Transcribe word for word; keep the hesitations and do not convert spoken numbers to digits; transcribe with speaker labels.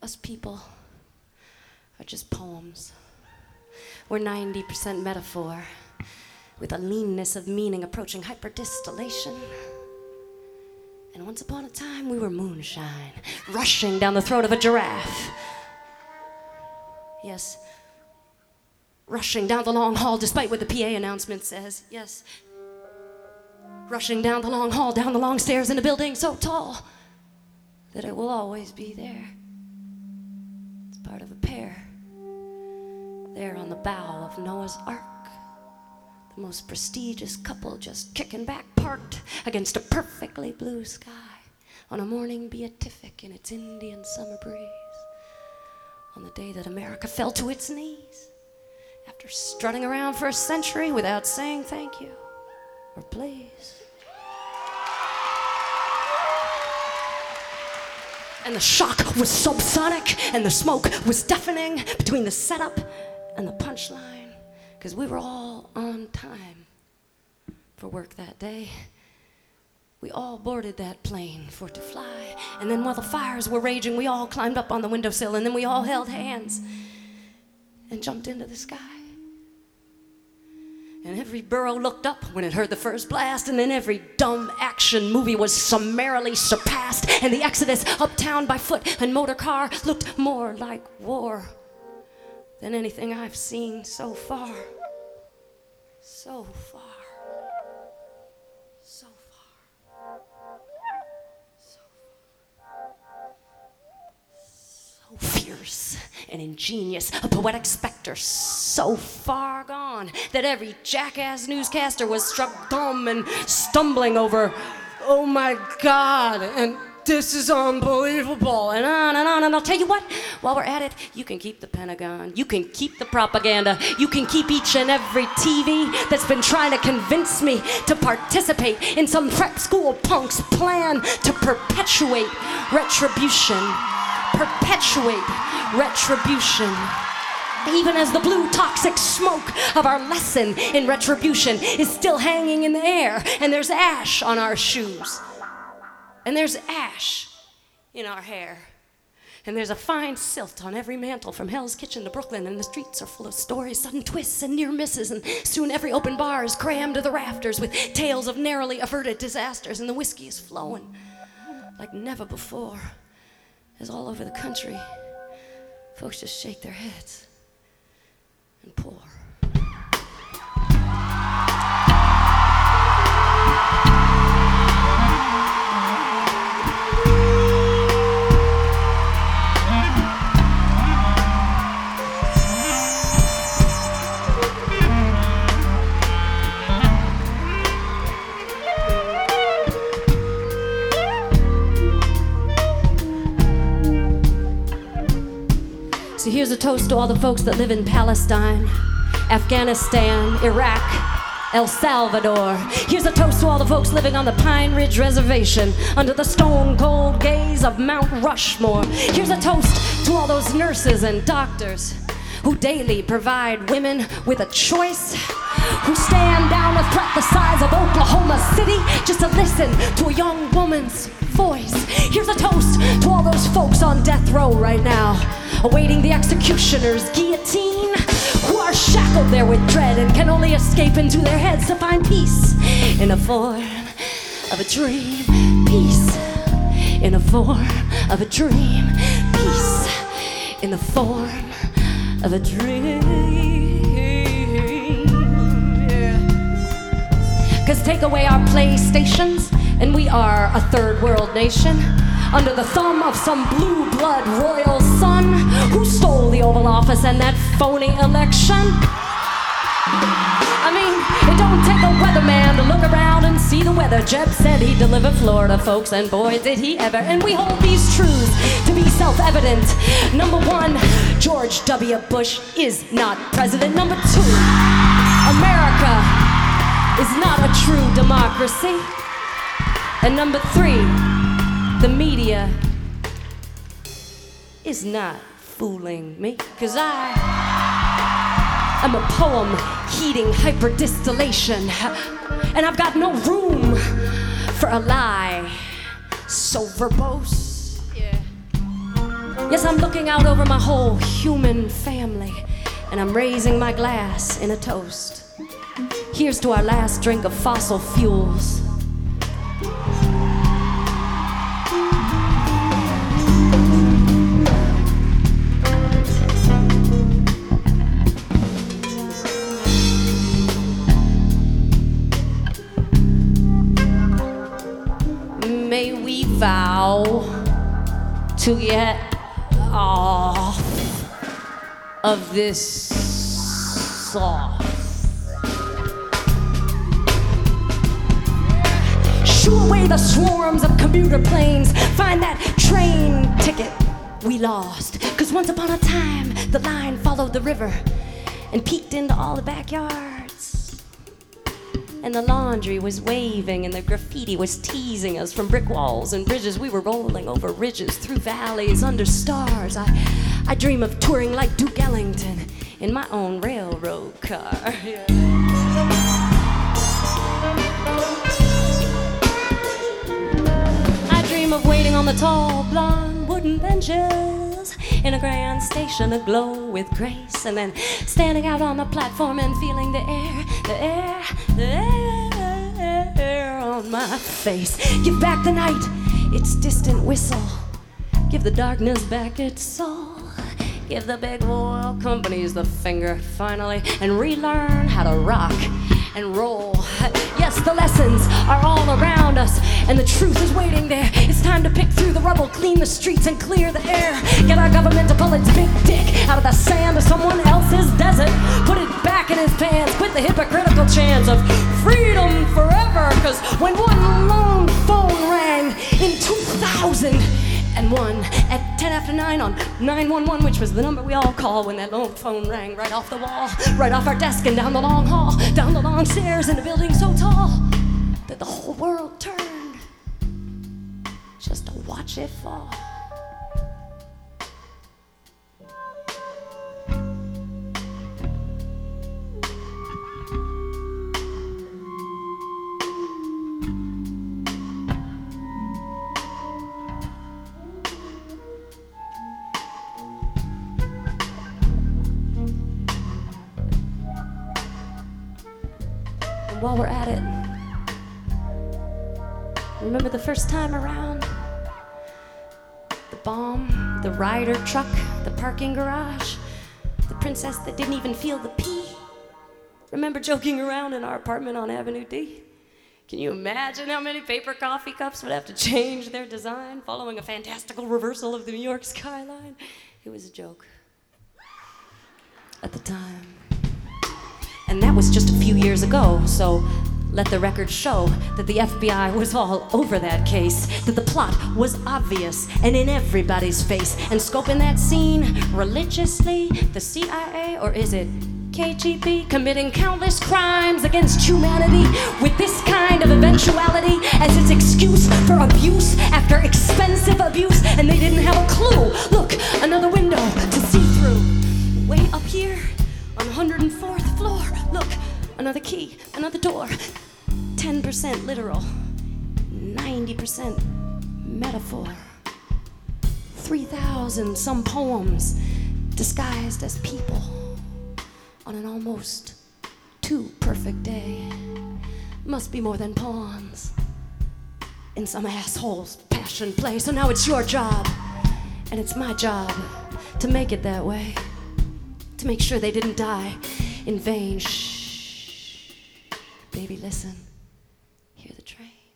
Speaker 1: Us people are just poems. We're ninety percent metaphor, with a leanness of meaning approaching hyperdistillation. And once upon a time, we were moonshine, rushing down the throat of a giraffe. Yes, rushing down the long hall, despite what the P A announcement says. Yes, rushing down the long hall, down the long stairs in a building so tall that it will always be there. It's part of a pair, there on the bow of Noah's Ark. The most prestigious couple just kicking back, parked against a perfectly blue sky on a morning beatific in its Indian summer breeze, on the day that America fell to its knees after strutting around for a century without saying thank you or please. And the shock was subsonic, and the smoke was deafening between the setup and the punchline, because we were all on time for work that day. We all boarded that plane for to fly, and then while the fires were raging, we all climbed up on the windowsill, and then we all held hands and jumped into the sky. And every burro looked up when it heard the first blast, and then every dumb action movie was summarily surpassed, and the exodus uptown by foot and motor car looked more like war than anything I've seen so far. So far. So far. So far. So fierce and ingenious, a poetic specter so far gone that every jackass newscaster was struck dumb and stumbling over, oh my God, and this is unbelievable, and on and on. And I'll tell you what, while we're at it, you can keep the Pentagon, you can keep the propaganda, you can keep each and every T V that's been trying to convince me to participate in some prep school punk's plan to perpetuate retribution. Perpetuate retribution. Even as the blue toxic smoke of our lesson in retribution is still hanging in the air, and there's ash on our shoes. And there's ash in our hair. And there's a fine silt on every mantle from Hell's Kitchen to Brooklyn, and the streets are full of stories, sudden twists, and near misses, and soon every open bar is crammed to the rafters with tales of narrowly averted disasters, and the whiskey is flowing like never before, as all over the country, folks just shake their heads and pour. So here's a toast to all the folks that live in Palestine, Afghanistan, Iraq, El Salvador. Here's a toast to all the folks living on the Pine Ridge Reservation under the stone-cold gaze of Mount Rushmore. Here's a toast to all those nurses and doctors who daily provide women with a choice, who stand down a threat the size of Oklahoma City just to listen to a young woman's voice. Here's a toast to all those folks on death row right now, awaiting the executioner's guillotine, who are shackled there with dread and can only escape into their heads to find peace in the form of a dream. Peace in the form of a dream. Peace in the form of a dream. Yeah. 'Cause take away our PlayStations and we are a third world nation, under the thumb of some blue blood royal son who stole the Oval Office and that phony election. I mean, it don't take a weatherman to look around and see the weather. Jeb said he'd deliver Florida, folks, and boy, did he ever. And we hold these truths to be self-evident. Number one, George W. Bush is not president. Number two, America is not a true democracy. And number three, the media is not fooling me, 'cause I am a poem heating hyperdistillation, and I've got no room for a lie so verbose. Yeah. Yes, I'm looking out over my whole human family, and I'm raising my glass in a toast. Here's to our last drink of fossil fuels. May we vow to get off of this sauce. Shoo away the swarms of commuter planes. Find that train ticket we lost. Cause once upon a time, the line followed the river and peeked into all the backyards. And the laundry was waving and the graffiti was teasing us from brick walls and bridges. We were rolling over ridges, through valleys, under stars. I, I dream of touring like Duke Ellington in my own railroad car. Yeah. I dream of waiting on the tall, blonde wooden benches in a grand station aglow with grace, and then standing out on the platform and feeling the air, the air, the air on my face. Give back the night its distant whistle. Give the darkness back its soul. Give the big oil companies the finger finally, and relearn how to rock and roll. Yes, the lessons are all around us, and the truth is waiting there. It's time to pick through the rubble, clean the streets and clear the air. Get our government to pull its big dick out of the sand of someone else's desert. Put it back in his pants. Quit the hypocritical chants of freedom forever. Cause when one lone phone rang in two thousand one at ten after nine on nine one one, which was the number we all call when that lone phone rang right off the wall, right off our desk and down the long hall, down the long stairs in a building so tall that the whole world turned just to watch it fall. While we're at it, remember the first time around? The bomb, the Ryder truck, the parking garage, the princess that didn't even feel the pee. Remember joking around in our apartment on Avenue D? Can you imagine how many paper coffee cups would have to change their design following a fantastical reversal of the New York skyline? It was a joke at the time. And that was just a few years ago, so let the record show that the F B I was all over that case, that the plot was obvious and in everybody's face, and scoping that scene religiously, the C I A, or is it K G B, committing countless crimes against humanity with this kind of eventuality as its excuse for abuse after expensive abuse, and they didn't have a clue. Look, another window to see through. Way up here on the one hundred fourth floor, look, another key, another door. ten percent literal, ninety percent metaphor. three thousand some poems disguised as people on an almost too perfect day. Must be more than pawns in some asshole's passion play. So now it's your job, and it's my job to make it that way. To make sure they didn't die in vain. Shh, baby, listen. Hear the train.